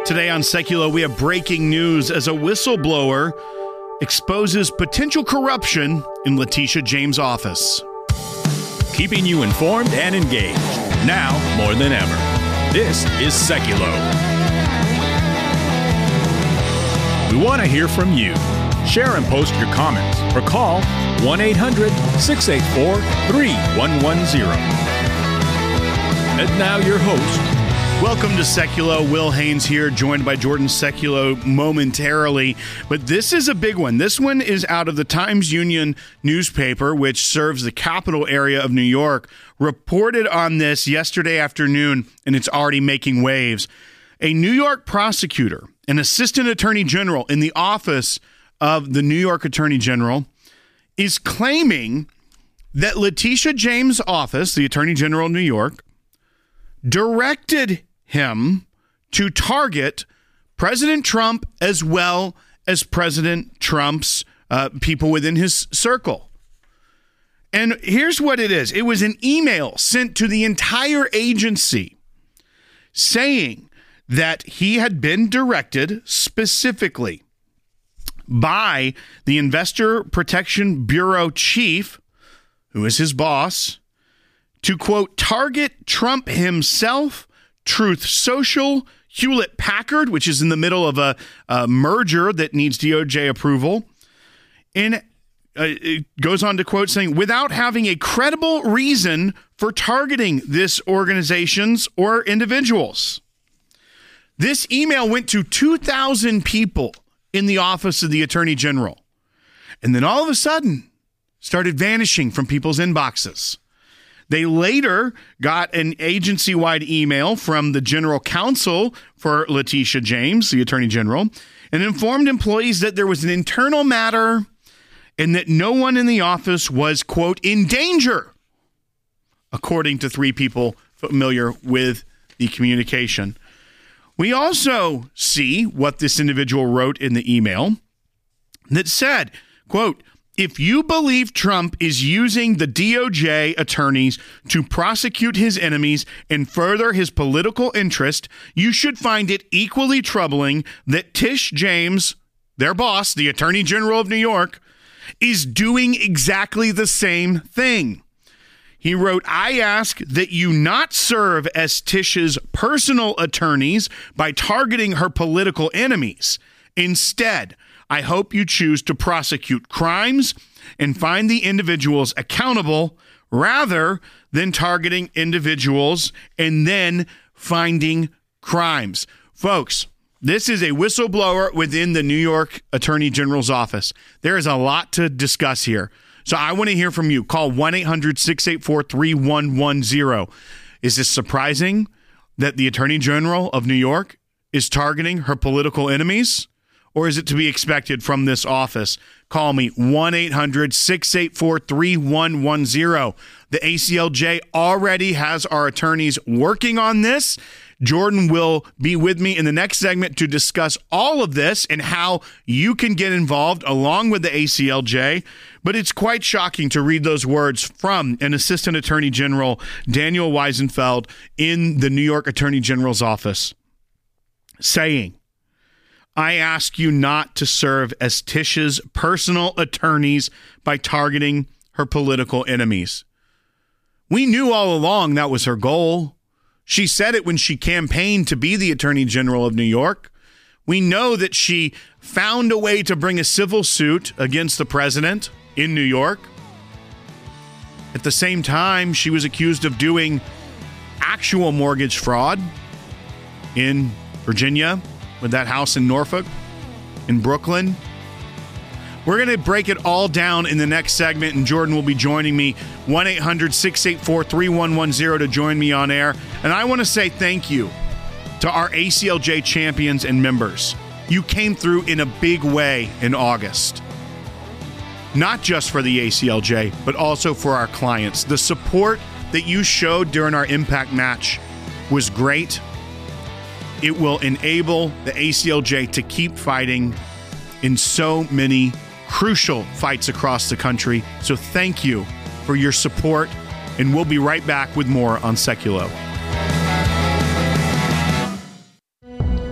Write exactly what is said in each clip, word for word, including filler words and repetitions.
Today on Seculo, we have breaking news as a whistleblower exposes potential corruption in Letitia James' office. Keeping you informed and engaged, now more than ever. This is Seculo. We want to hear from you. Share and post your comments or call one eight hundred six eight four three one one zero. And now your host. Welcome to Seculo. Will Haynes here, joined by Jordan Seculo momentarily. But this is a big one. This one is out of the Times-Union newspaper, which serves the capital area of New York. Reported on this yesterday afternoon, and it's already making waves. A New York prosecutor, an assistant attorney general in the office of the New York Attorney General, is claiming that Letitia James' office, the Attorney General of New York, directed him to target President Trump as well as President Trump's uh, people within his circle. And here's what it is. It was an email sent to the entire agency saying that he had been directed specifically by the Investor Protection Bureau chief, who is his boss, to, quote, target Trump himself, Truth Social, Hewlett Packard, which is in the middle of a, a merger that needs D O J approval. And uh, it goes on to quote saying, without having a credible reason for targeting this organizations or individuals. This email went to two thousand people in the office of the Attorney General. And then all of a sudden started vanishing from people's inboxes. They later got an agency-wide email from the general counsel for Letitia James, the Attorney General, and informed employees that there was an internal matter and that no one in the office was, quote, in danger, according to three people familiar with the communication. We also see what this individual wrote in the email that said, quote, if you believe Trump is using the D O J attorneys to prosecute his enemies and further his political interest, you should find it equally troubling that Tish James, their boss, the Attorney General of New York, is doing exactly the same thing. He wrote, I ask that you not serve as Tish's personal attorneys by targeting her political enemies. Instead, I hope you choose to prosecute crimes and find the individuals accountable rather than targeting individuals and then finding crimes. Folks, this is a whistleblower within the New York Attorney General's office. There is a lot to discuss here. So I want to hear from you. Call one eight hundred six eight four three one one zero. Is this surprising that the Attorney General of New York is targeting her political enemies? Or is it to be expected from this office? Call me one eight hundred six eight four three one one zero. The A C L J already has our attorneys working on this. Jordan will be with me in the next segment to discuss all of this and how you can get involved along with the A C L J. But it's quite shocking to read those words from an Assistant Attorney General, Daniel Weisenfeld, in the New York Attorney General's office, saying, I ask you not to serve as Tish's personal attorneys by targeting her political enemies. We knew all along that was her goal. She said it when she campaigned to be the Attorney General of New York. We know that she found a way to bring a civil suit against the president in New York. At the same time, she was accused of doing actual mortgage fraud in Virginia, with that house in Norfolk, in Brooklyn. We're going to break it all down in the next segment, and Jordan will be joining me, one eight hundred six eight four three one one zero, to join me on air. And I want to say thank you to our A C L J champions and members. You came through in a big way in August. Not just for the A C L J, but also for our clients. The support that you showed during our Impact match was great. It will enable the A C L J to keep fighting in so many crucial fights across the country. So thank you for your support, and we'll be right back with more on Seculo.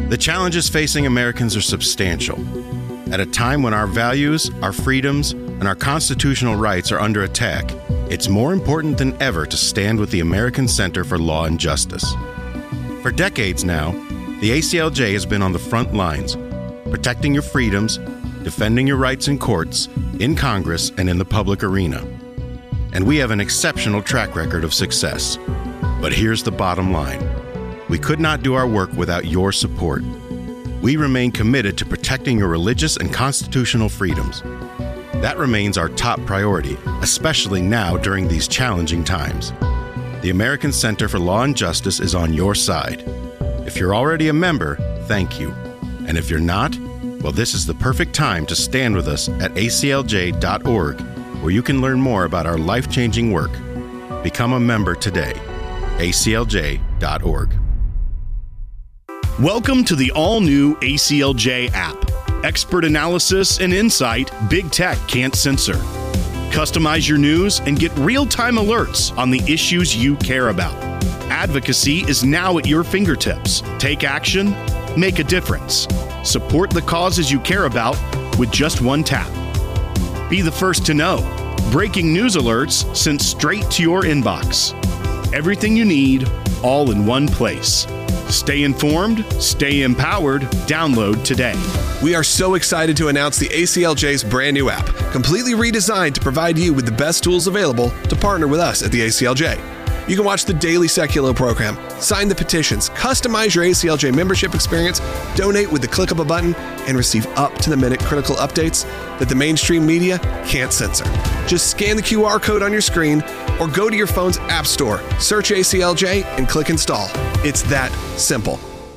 The challenges facing Americans are substantial. At a time when our values, our freedoms, and our constitutional rights are under attack, it's more important than ever to stand with the American Center for Law and Justice. For decades now, the A C L J has been on the front lines, protecting your freedoms, defending your rights in courts, in Congress, and in the public arena. And we have an exceptional track record of success. But here's the bottom line. We could not do our work without your support. We remain committed to protecting your religious and constitutional freedoms. That remains our top priority, especially now during these challenging times. The American Center for Law and Justice is on your side. If you're already a member, thank you. And if you're not, well, this is the perfect time to stand with us at A C L J dot org, where you can learn more about our life-changing work. Become a member today. A C L J dot org. Welcome to the all-new A C L J app. Expert analysis and insight big tech can't censor. Customize your news and get real-time alerts on the issues you care about. Advocacy is now at your fingertips. Take action, make a difference. Support the causes you care about with just one tap. Be the first to know. Breaking news alerts sent straight to your inbox. Everything you need, all in one place. Stay informed, stay empowered. Download today. We are so excited to announce the A C L J's brand new app, completely redesigned to provide you with the best tools available to partner with us at the A C L J. You can watch the daily Seculo program, sign the petitions, customize your A C L J membership experience, donate with the click of a button, and receive up-to-the-minute critical updates that the mainstream media can't censor. Just scan the Q R code on your screen or go to your phone's app store, search A C L J, and click install. It's that simple.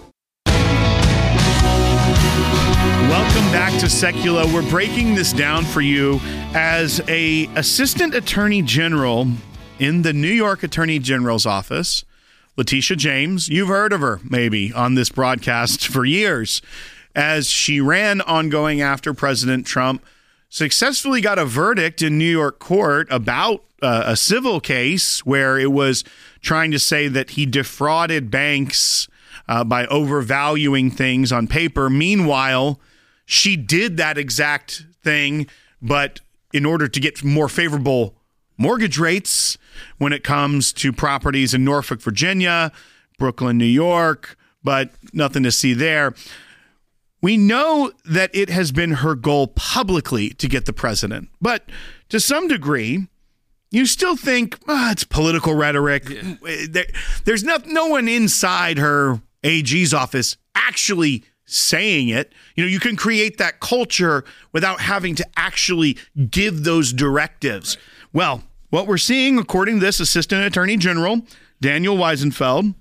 Welcome back to Seculo. We're breaking this down for you as a Assistant Attorney General in the New York Attorney General's office, Letitia James. You've heard of her, maybe, on this broadcast for years, as she ran on going after President Trump, successfully got a verdict in New York court about uh, a civil case where it was trying to say that he defrauded banks uh, by overvaluing things on paper. Meanwhile, she did that exact thing, but in order to get more favorable mortgage rates when it comes to properties in Norfolk, Virginia, Brooklyn, New York, but nothing to see there. We know that it has been her goal publicly to get the president, but to some degree, you still think, oh, it's political rhetoric. Yeah. There, there's no, no one inside her A G's office actually saying it. You know, you can create that culture without having to actually give those directives. Right. Well, what we're seeing, according to this Assistant Attorney General, Daniel Weisenfeld,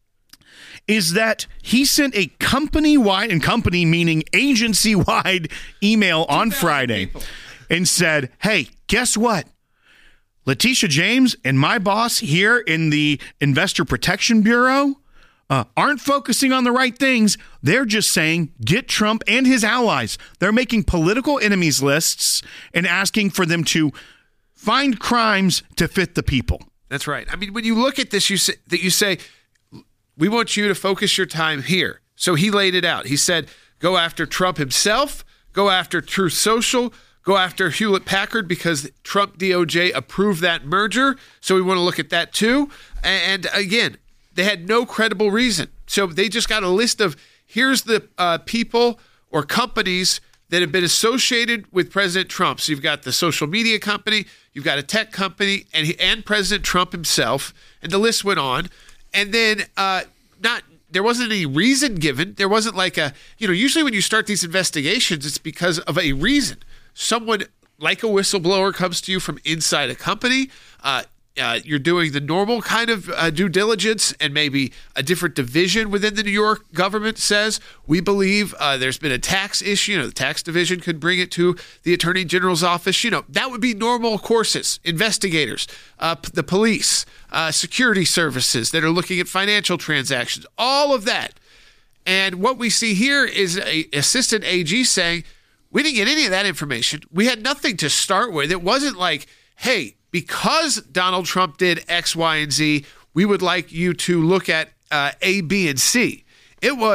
is that he sent a company-wide, and company meaning agency-wide email on Friday people. and said, hey, guess what? Letitia James and my boss here in the Investor Protection Bureau uh, aren't focusing on the right things. They're just saying, get Trump and his allies. They're making political enemies lists and asking for them to find crimes to fit the people. That's right. I mean, when you look at this, you say, that you say, we want you to focus your time here. So he laid it out. He said, go after Trump himself, go after Truth Social, go after Hewlett-Packard because Trump D O J approved that merger. So we want to look at that too. And again, they had no credible reason. So they just got a list of, here's the uh, people or companies that have been associated with President Trump. So you've got the social media company, you've got a tech company, and he, and President Trump himself, and the list went on. And then uh, not there wasn't any reason given. There wasn't like a, you know, usually when you start these investigations, it's because of a reason. Someone like a whistleblower comes to you from inside a company. Uh, Uh, you're doing the normal kind of uh, due diligence, and maybe a different division within the New York government says, we believe uh, there's been a tax issue. You know, the tax division could bring it to the Attorney General's office. You know, that would be normal courses. Investigators, uh, p- the police, uh, security services that are looking at financial transactions, all of that. And what we see here is a assistant A G saying, we didn't get any of that information. We had nothing to start with. It wasn't like, hey, because Donald Trump did X, Y, and Z, we would like you to look at uh, A, B, and C. It was,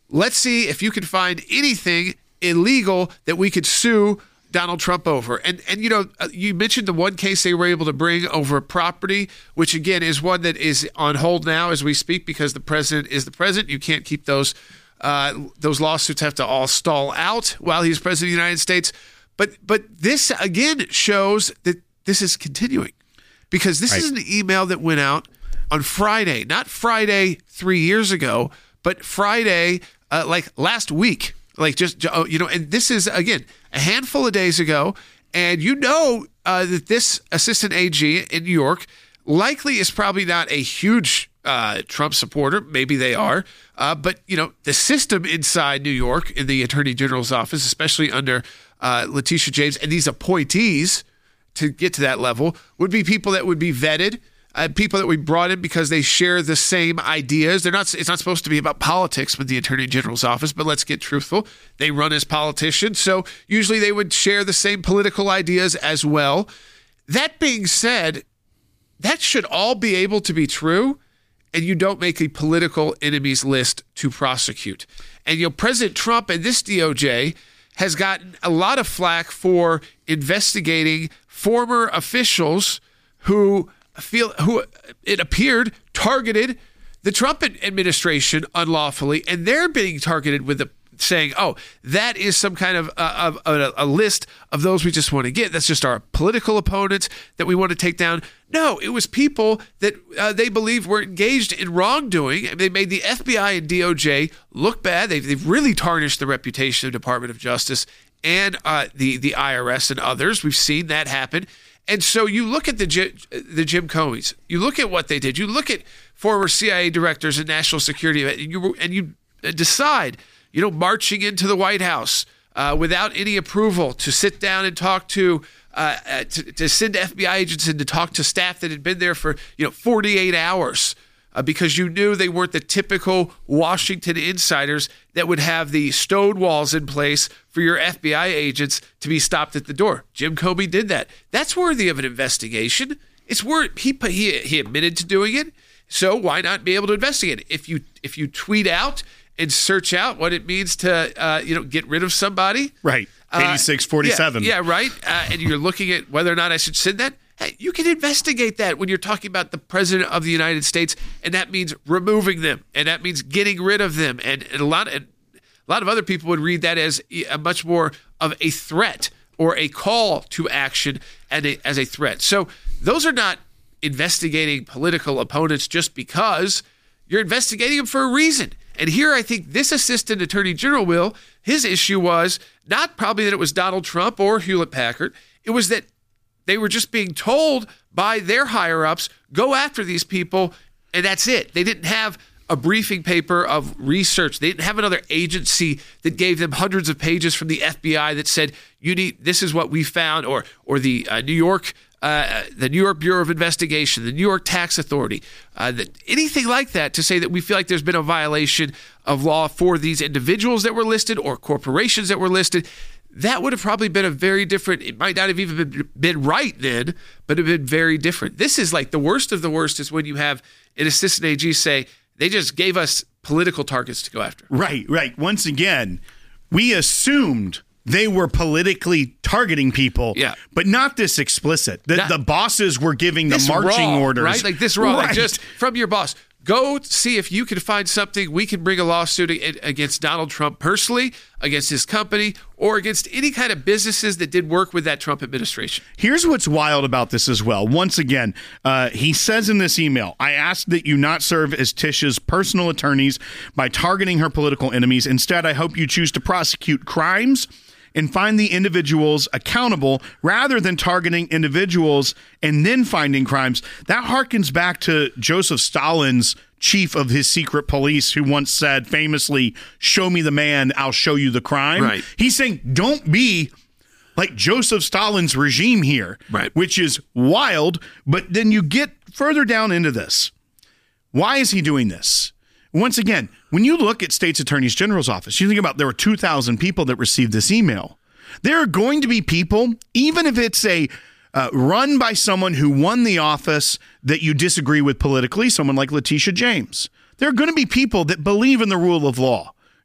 let's see if you can find anything illegal that we could sue Donald Trump over. And, and you know, you mentioned the one case they were able to bring over property, which, again, is one that is on hold now as we speak because the president is the president. You can't keep those uh, those lawsuits have to all stall out while he's president of the United States. But but this, again, shows that this is continuing because this right. is an email that went out on Friday, not Friday three years ago, but Friday uh, like last week. Like just, you know, and this is, again, a handful of days ago. And you know uh, that this assistant A G in New York likely is probably not a huge uh, Trump supporter. Maybe they are. Uh, but, you know, the system inside New York in the Attorney General's office, especially under uh, Letitia James and these appointees to get to that level, would be people that would be vetted. Uh, people that we brought in because they share the same ideas. They're not. It's not supposed to be about politics with the Attorney General's office, but let's get truthful. They run as politicians, so usually they would share the same political ideas as well. That being said, that should all be able to be true, and you don't make a political enemies list to prosecute. And you know, President Trump and this D O J has gotten a lot of flack for investigating former officials who feel who it appeared targeted the Trump administration unlawfully, and they're being targeted with the saying, "Oh, that is some kind of, uh, of a, a list of those we just want to get. That's just our political opponents that we want to take down." No, it was people that uh, they believe were engaged in wrongdoing, and they made the F B I and D O J look bad. They've, they've really tarnished the reputation of the Department of Justice and uh, the the I R S and others. We've seen that happen. And so you look at the the Jim Comeys, you look at what they did, you look at former C I A directors and national security, and you and you decide, you know, marching into the White House uh, without any approval to sit down and talk to, uh, to, to send F B I agents in to talk to staff that had been there for, you know, forty-eight hours. Uh, because you knew they weren't the typical Washington insiders that would have the stone walls in place for your F B I agents to be stopped at the door. Jim Comey did that. That's worthy of an investigation. It's worth he he he admitted to doing it. So why not be able to investigate it? If you if you tweet out and search out what it means to uh, you know get rid of somebody, right? eighty-six forty-seven. Uh, yeah, yeah, right. Uh, and you're looking at whether or not I should send that. Hey, you can investigate that when you're talking about the president of the United States, and that means removing them, and that means getting rid of them, and, and a lot and a lot of other people would read that as a much more of a threat or a call to action and a, as a threat. So those are not investigating political opponents just because. You're investigating them for a reason. And here I think this assistant attorney general, Will, his issue was not probably that it was Donald Trump or Hewlett-Packard. It was that they were just being told by their higher-ups, go after these people, and that's it. They didn't have a briefing paper of research. They didn't have another agency that gave them hundreds of pages from the F B I that said, "You need this is what we found," or or the uh, New York uh, the New York Bureau of Investigation, the New York Tax Authority, uh, that, anything like that to say that we feel like there's been a violation of law for these individuals that were listed or corporations that were listed. That would have probably been a very different, it might not have even been, been right then, but it would have been very different. This is like the worst of the worst is when you have an assistant A G say, they just gave us political targets to go after. Right, right. Once again, we assumed they were politically targeting people, yeah. but not this explicit. The, not, the bosses were giving the marching raw, orders. Right, like this raw, right. like just from your boss. Go see if you can find something. We can bring a lawsuit against Donald Trump personally, against his company, or against any kind of businesses that did work with that Trump administration. Here's what's wild about this as well. Once again, uh, he says in this email, I ask that you not serve as Tisha's personal attorneys by targeting her political enemies. Instead, I hope you choose to prosecute crimes and find the individuals accountable rather than targeting individuals and then finding crimes. That harkens back to Joseph Stalin's chief of his secret police who once said famously, show me the man, I'll show you the crime. Right. He's saying don't be like Joseph Stalin's regime here, right. which is wild. But then you get further down into this. Why is he doing this? Once again, when you look at State's Attorney's General's office, you think about there were two thousand people that received this email. There are going to be people, even if it's a uh, run by someone who won the office that you disagree with politically, someone like Letitia James. There are going to be people that believe in the rule of law.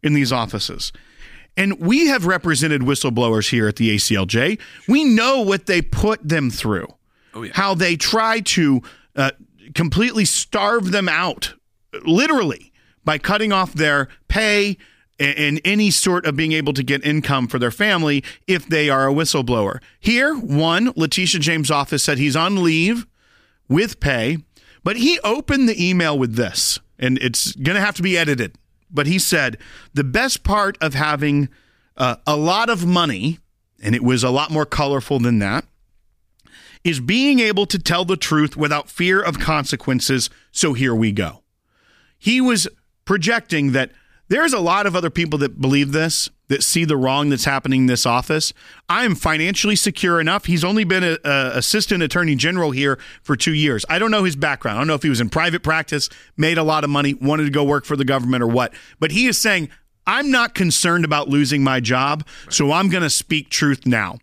in these offices. And we have represented whistleblowers here at the A C L J. We know what they put them through, oh, yeah. how they try to uh, completely starve them out, literally, by cutting off their pay and, and any sort of being able to get income for their family if they are a whistleblower. Here, one, Letitia James' office said he's on leave with pay, but he opened the email with this, and it's going to have to be edited. But he said, the best part of having uh, a lot of money, and it was a lot more colorful than that, is being able to tell the truth without fear of consequences. So here we go. He was projecting that there's a lot of other people that believe this, that see the wrong that's happening in this office. I am financially secure enough. He's only been a, a assistant attorney general here for two years. I don't know his background. I don't know if he was in private practice, made a lot of money, wanted to go work for the government or what. But he is saying, I'm not concerned about losing my job, so I'm going to speak truth now.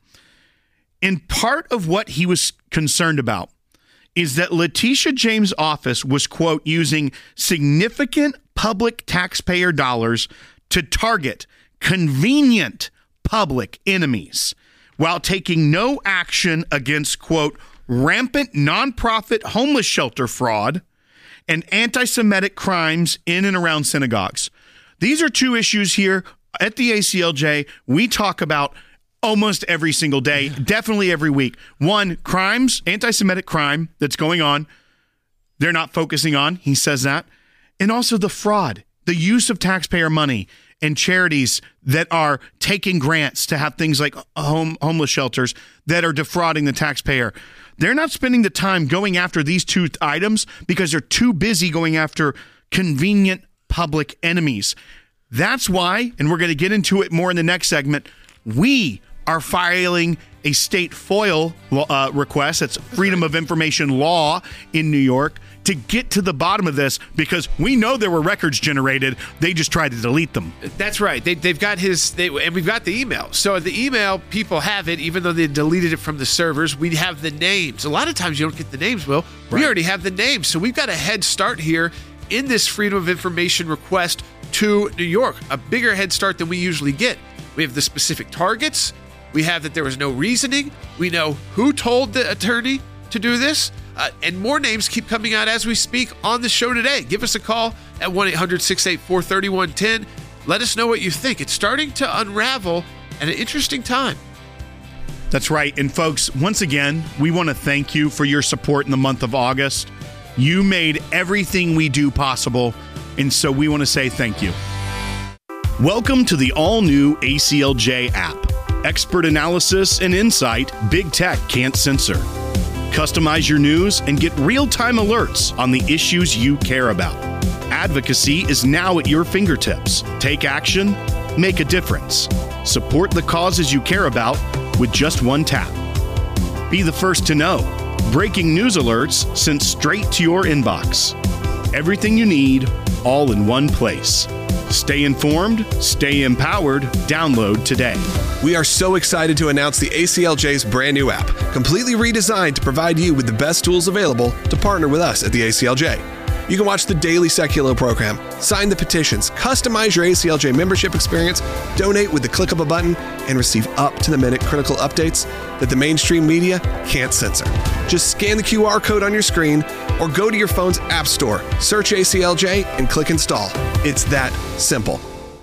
And part of what he was concerned about is that Letitia James' office was, quote, using significant public taxpayer dollars to target convenient public enemies while taking no action against, quote, rampant nonprofit homeless shelter fraud and anti-Semitic crimes in and around synagogues. These are two issues here at the A C L J we talk about almost every single day, definitely every week. One, crimes, anti-Semitic crime that's going on, they're not focusing on. He says that. And also the fraud, the use of taxpayer money and charities that are taking grants to have things like home homeless shelters that are defrauding the taxpayer. They're not spending the time going after these two items because they're too busy going after convenient public enemies. That's why, and we're going to get into it more in the next segment, we are filing a state FOIL uh, request. That's Freedom of Information Law in New York to get to the bottom of this because we know there were records generated. They just tried to delete them. That's right. They, they've got his, they, and we've got the email. So the email, people have it, even though they deleted it from the servers. We have the names. A lot of times you don't get the names, Will. Right. We already have the names. So we've got a head start here in this Freedom of Information request to New York, a bigger head start than we usually get. We have the specific targets. We have that there was no reasoning. We know who told the attorney to do this. Uh, and more names keep coming out as we speak on the show today. Give us a call at one eight hundred six eight four three one one zero. Let us know what you think. It's starting to unravel at an interesting time. That's right. And folks, once again, we want to thank you for your support in the month of August. You made everything we do possible. And so we want to say thank you. Welcome to the all-new A C L J app. Expert analysis and insight big tech can't censor. Customize your news and get real-time alerts on the issues you care about. Advocacy is now at your fingertips. Take action, make a difference. Support the causes you care about with just one tap. Be the first to know. Breaking news alerts sent straight to your inbox. Everything you need, all in one place. Stay informed, stay empowered. Download today. We are so excited to announce the A C L J's brand new app, completely redesigned to provide you with the best tools available to partner with us at the A C L J. You can watch the daily Seculo program, sign the petitions, customize your A C L J membership experience, donate with the click of a button, and receive up-to-the-minute critical updates that the mainstream media can't censor. Just scan the Q R code on your screen or go to your phone's app store, search A C L J, and click install. It's that simple.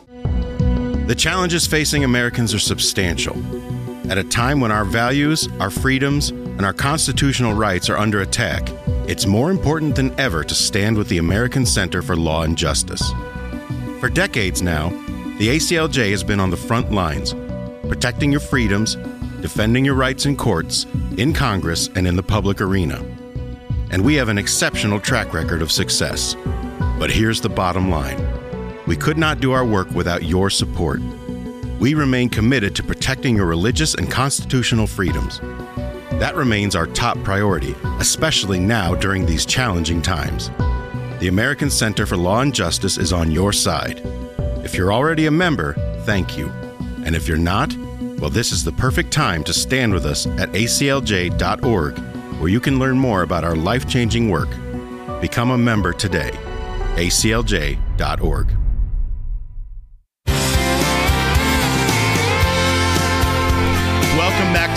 The challenges facing Americans are substantial. At a time when our values, our freedoms, and our constitutional rights are under attack, it's more important than ever to stand with the American Center for Law and Justice. For decades now, the A C L J has been on the front lines, protecting your freedoms, defending your rights in courts, in Congress, and in the public arena. And we have an exceptional track record of success. But here's the bottom line. We could not do our work without your support. We remain committed to protecting your religious and constitutional freedoms. That remains our top priority, especially now during these challenging times. The American Center for Law and Justice is on your side. If you're already a member, thank you. And if you're not, well, this is the perfect time to stand with us at A C L J dot org, where you can learn more about our life-changing work. Become a member today. A C L J dot org.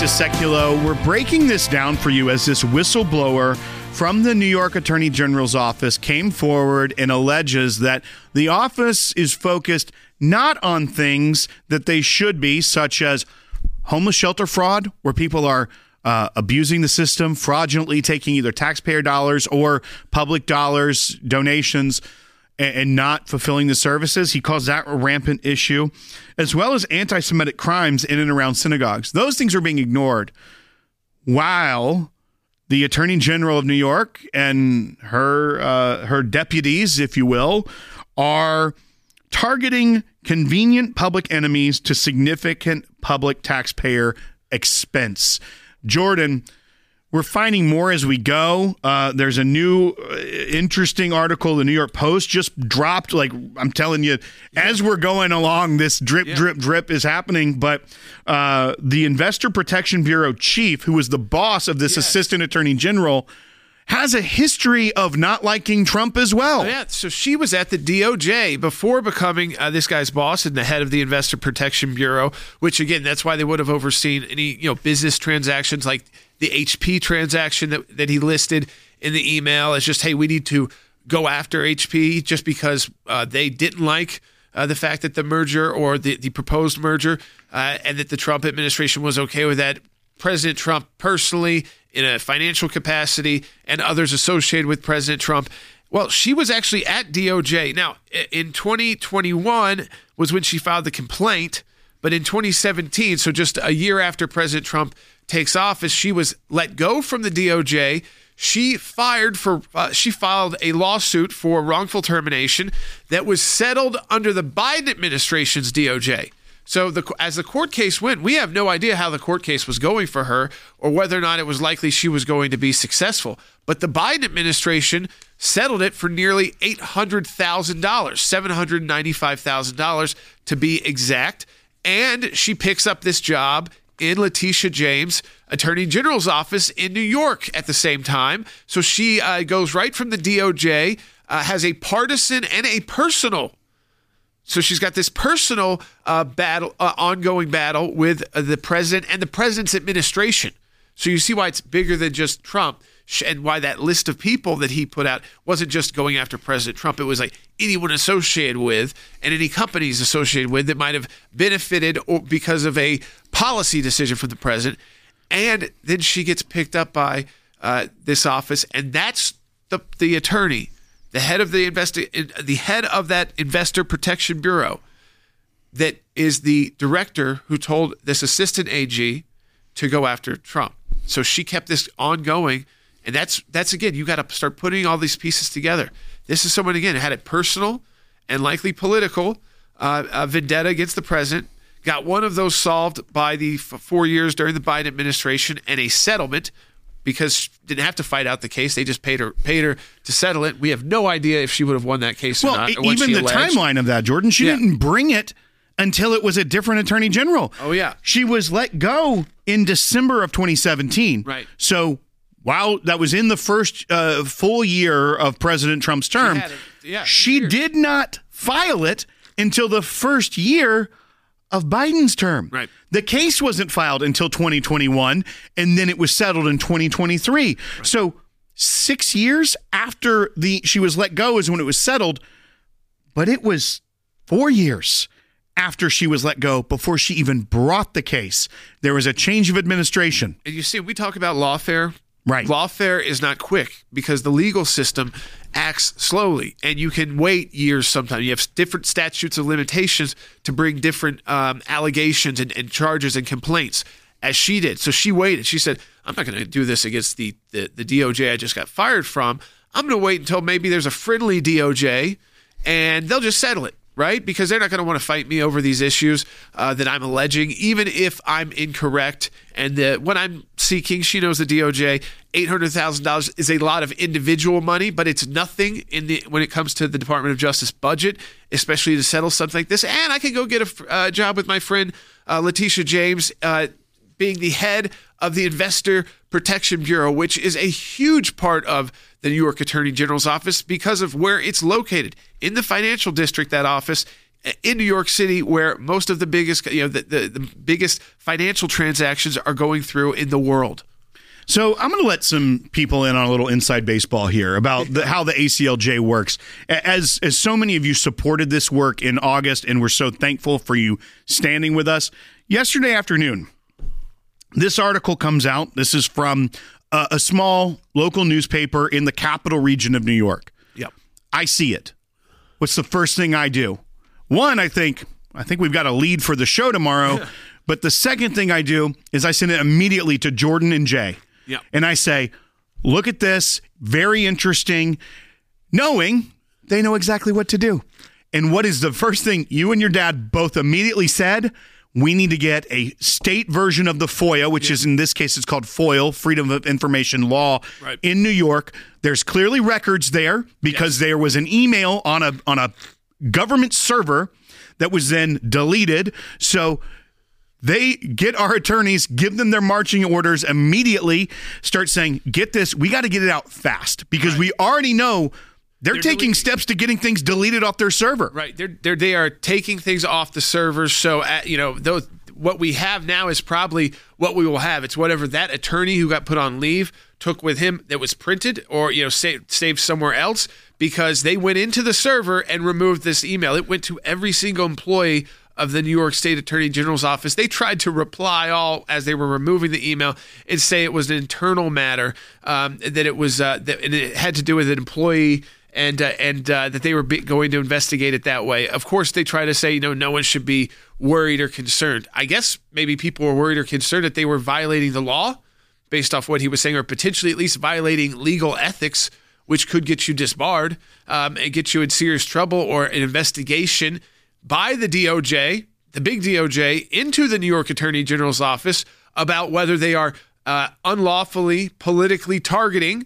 to Seculo. We're breaking this down for you as this whistleblower from the New York Attorney General's office came forward and alleges that the office is focused not on things that they should be, such as homeless shelter fraud, where people are uh, abusing the system, fraudulently taking either taxpayer dollars or public dollars, donations, and, and not fulfilling the services. He calls that a rampant issue, as well as anti-Semitic crimes in and around synagogues. Those things are being ignored, while the Attorney General of New York and her uh, her deputies, if you will, are targeting convenient public enemies to significant public taxpayer expense. Jordan, we're finding more as we go. Uh, there's a new uh, interesting article the New York Post just dropped. Like, I'm telling you, yeah. as we're going along, this drip, yeah. drip, drip is happening. But uh, the Investor Protection Bureau chief, who was the boss of this yes. assistant attorney general, has a history of not liking Trump as well. Oh, yeah, so she was at the D O J before becoming uh, this guy's boss and the head of the Investor Protection Bureau, which, again, that's why they would have overseen any you know business transactions like the H P transaction that, that he listed in the email as just, hey, we need to go after H P just because uh, they didn't like uh, the fact that the merger or the, the proposed merger uh, and that the Trump administration was okay with that. President Trump personally, in a financial capacity, and others associated with President Trump. Well, she was actually at D O J. Now, in twenty twenty-one was when she filed the complaint, but in twenty seventeen, so just a year after President Trump takes office, she was let go from the D O J. She fired for uh, she filed a lawsuit for wrongful termination that was settled under the Biden administration's D O J. So the, as the court case went, we have no idea how the court case was going for her or whether or not it was likely she was going to be successful. But the Biden administration settled it for nearly eight hundred thousand dollars, seven hundred ninety-five thousand dollars to be exact. And she picks up this job in Letitia James' Attorney General's office in New York at the same time. So she uh, goes right from the D O J, uh, has a partisan and a personal So she's got this personal uh, battle, uh, ongoing battle with uh, the president and the president's administration. So you see why it's bigger than just Trump, and why that list of people that he put out wasn't just going after President Trump. It was like anyone associated with and any companies associated with that might have benefited or because of a policy decision from the president. And then she gets picked up by uh, this office, and that's the the attorney. The head of the investi- the head of that Investor Protection Bureau, that is the director who told this assistant A G to go after Trump. So she kept this ongoing, and that's that's again, you got to start putting all these pieces together. This is someone again who had a personal and likely political uh, uh, vendetta against the president. Got one of those solved by the f- four years during the Biden administration, and a settlement. Because she didn't have to fight out the case. They just paid her paid her to settle it. We have no idea if she would have won that case well, or not. Or even the alleged. timeline of that, Jordan, she yeah. didn't bring it until it was a different attorney general. Oh, yeah. She was let go in December of twenty seventeen. Right. So while that was in the first uh, full year of President Trump's term, she, a, yeah, she did not file it until the first year of Biden's term. Right. The case wasn't filed until twenty twenty-one, and then it was settled in twenty twenty-three. Right. So six years after the she was let go is when it was settled, but it was four years after she was let go before she even brought the case. There was a change of administration. And you see, we talk about lawfare. Right. Lawfare is not quick because the legal system acts slowly, and you can wait years sometimes. You have different statutes of limitations to bring different um, allegations and, and charges and complaints, as she did. So she waited. She said, I'm not going to do this against the, the, the D O J I just got fired from. I'm going to wait until maybe there's a friendly D O J, and they'll just settle it. Right? Because they're not going to want to fight me over these issues uh, that I'm alleging, even if I'm incorrect. And the, what I'm seeking, she knows the D O J, eight hundred thousand dollars is a lot of individual money, but it's nothing in the when it comes to the Department of Justice budget, especially to settle something like this. And I can go get a uh, job with my friend uh, Letitia James, uh, being the head of the Investor Protection Bureau, which is a huge part of the New York Attorney General's office because of where it's located. In the financial district, that office, in New York City, where most of the biggest, you know, the, the, the biggest financial transactions are going through in the world. So I'm going to let some people in on a little inside baseball here about the, how the A C L J works. As as so many of you supported this work in August, and we're so thankful for you standing with us. Yesterday afternoon, this article comes out. This is from a, a small local newspaper in the capital region of New York. Yep. I see it. What's the first thing I do? One, I think, I think we've got a lead for the show tomorrow. But the second thing I do is I send it immediately to Jordan and Jay. Yep. And I say, look at this, very interesting, knowing they know exactly what to do. And what is the first thing you and your dad both immediately said? We need to get a state version of the FOIA, which yeah. is in this case, it's called FOIL, Freedom of Information Law, right. in New York. There's clearly records there because yes. there was an email on a on a government server that was then deleted. So they get our attorneys, give them their marching orders immediately, start saying, get this, we got to get it out fast because right. we already know they're, they're taking deleting. steps to getting things deleted off their server. Right. They're, they're, they are taking things off the servers. So, uh, you know, those, what we have now is probably what we will have. It's whatever that attorney who got put on leave took with him that was printed or, you know, saved, saved somewhere else because they went into the server and removed this email. It went to every single employee of the New York State Attorney General's office. They tried to reply all as they were removing the email and say it was an internal matter, um, that it was uh, that it had to do with an employee and uh, and uh, that they were be- going to investigate it that way. Of course, they try to say, you know, no one should be worried or concerned. I guess maybe people were worried or concerned that they were violating the law based off what he was saying, or potentially at least violating legal ethics, which could get you disbarred um, and get you in serious trouble, or an investigation by the D O J, the big D O J, into the New York Attorney General's office about whether they are uh, unlawfully politically targeting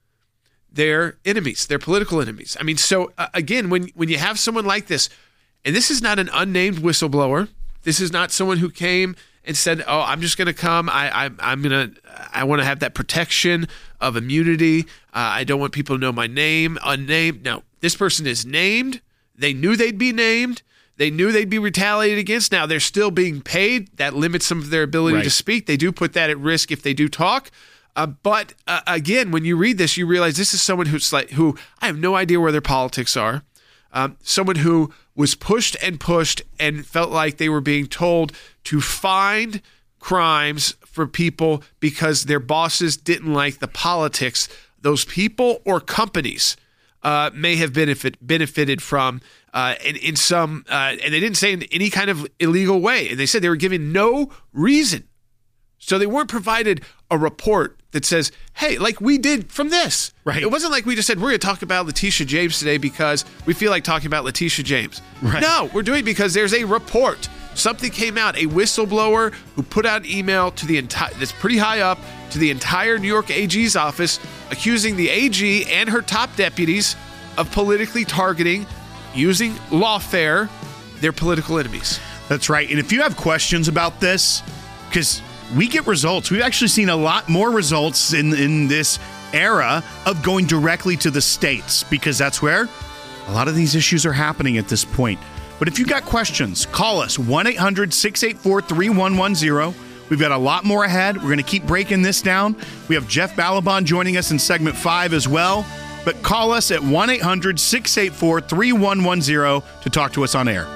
their enemies, their political enemies. I mean, so uh, again, when when you have someone like this, and this is not an unnamed whistleblower, this is not someone who came and said, "Oh, I'm just going to come. I, I I'm gonna. I want to have that protection of immunity. Uh, I don't want people to know my name, unnamed." No, this person is named. They knew they'd be named. They knew they'd be retaliated against. Now they're still being paid. That limits some of their ability right. to speak. They do put that at risk if they do talk. Uh, but uh, again, when you read this, you realize this is someone who's like, who I have no idea where their politics are. Um, someone who was pushed and pushed and felt like they were being told to find crimes for people because their bosses didn't like the politics those people or companies uh, may have benefit, benefited from uh, in, in some, uh, and they didn't say in any kind of illegal way. And they said they were given no reason. So they weren't provided a report that says, hey, like we did from this. Right. It wasn't like we just said, we're going to talk about Letitia James today because we feel like talking about Letitia James. Right. No, we're doing it because there's a report. Something came out, a whistleblower who put out an email to the entire, that's pretty high up, to the entire New York A G's office, accusing the A G and her top deputies of politically targeting, using lawfare, their political enemies. That's right. And if you have questions about this, because we get results. We've actually seen a lot more results in, in this era of going directly to the states, because that's where a lot of these issues are happening at this point. But if you've got questions, call us, one eight hundred six eight four three one one zero. We've got a lot more ahead. We're going to keep breaking this down. We have Jeff Balaban joining us in segment five as well. But call us at one eight hundred six eight four three one one zero to talk to us on air.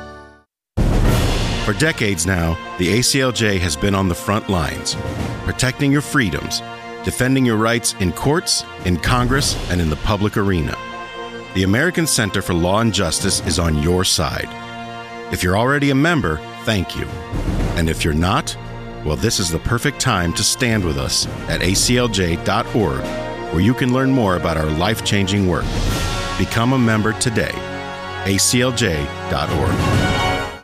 For decades now, the A C L J has been on the front lines, protecting your freedoms, defending your rights in courts, in Congress, and in the public arena. The American Center for Law and Justice is on your side. If you're already a member, thank you. And if you're not, well, this is the perfect time to stand with us at A C L J dot org, where you can learn more about our life-changing work. Become a member today. A C L J dot org.